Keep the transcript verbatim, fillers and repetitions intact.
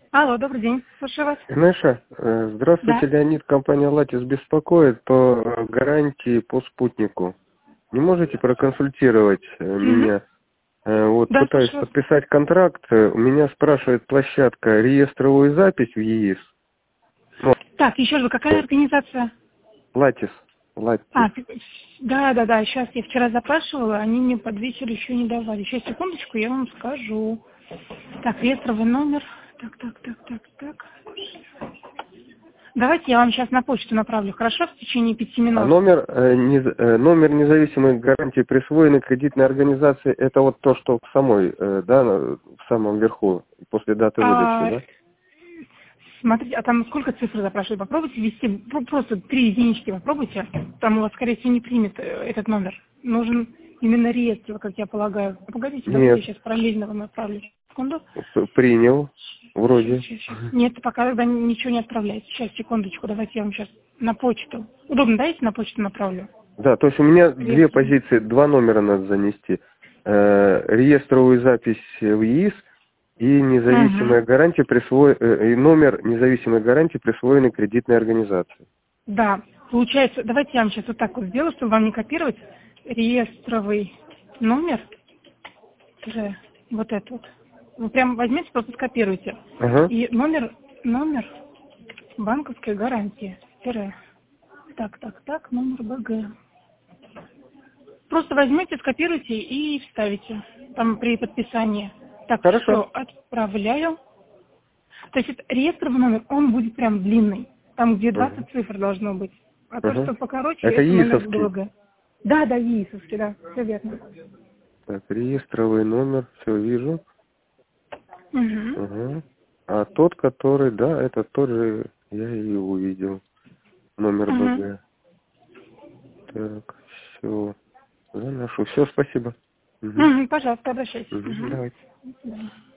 Алло, добрый день. Слушаю вас. Наша, э, здравствуйте, Да. Леонид, компания «Латис» беспокоит по э, гарантии по спутнику. Не можете проконсультировать э, Мгм. меня? Э, Вот Да, пытаюсь слушаю вас. подписать контракт, э, у меня спрашивает площадка реестровую запись в ЕИС. Ну, Так, еще раз, какая организация? «Латис», «Латис». А, ты- да, да, да, сейчас я вчера запрашивала, они мне под вечер еще не давали. Сейчас, секундочку, я вам скажу. Так, реестровый номер. Так, так, так, так, так. Давайте я вам сейчас на почту направлю, хорошо, в течение пяти А минут. номер, э, нез- э, номер независимой гарантии присвоенной кредитной организации, это вот то, что в самой, э, да, на- в самом верху, после даты выдачи, А, да? смотрите, а там сколько цифр запрашивают? Попробуйте ввести, ну, просто три единички попробуйте. Там у вас, скорее всего, не примет э, этот номер. Нужен именно реестр, как я полагаю. А погодите, давайте Нет, я сейчас параллельно вам отправлю. Секунду. п- принял, Сейчас, вроде. сейчас, сейчас. Нет, пока тогда ничего не отправляется. Сейчас, секундочку, давайте я вам сейчас на почту. Удобно, да, если на почту направлю? Да, то есть у меня две Реестр. позиции, два номера надо занести. Э, реестровую запись в ЕИС и независимая Угу. гарантия присво... э, и номер независимой гарантии присвоенной кредитной организации. Да, получается, давайте я вам сейчас вот так вот сделаю, чтобы вам не копировать реестровый номер. Тире, вот это вот. Вы прям возьмите, просто скопируйте. Ага, И номер, номер банковской гарантии. Тире. Так, так, так, номер БГ. Просто возьмите, скопируйте и вставите. Там при подписании. Так, хорошо. все, отправляю. То есть это реестровый номер, он будет прям длинный. Там, где Ага, двадцать цифр должно быть. А то, ага. что покороче, Это это номер ЕИСовский. БГ. Да, да, ЕИСовский, да, все верно. Так, реестровый номер, все вижу. Угу. Ага. А тот, который, да, это тот же, я и увидел. Номер Угу. БГ. Так, все. Заношу. Все, спасибо. Угу. Угу, пожалуйста, обращайтесь. Угу. Угу. Давайте. До свидания.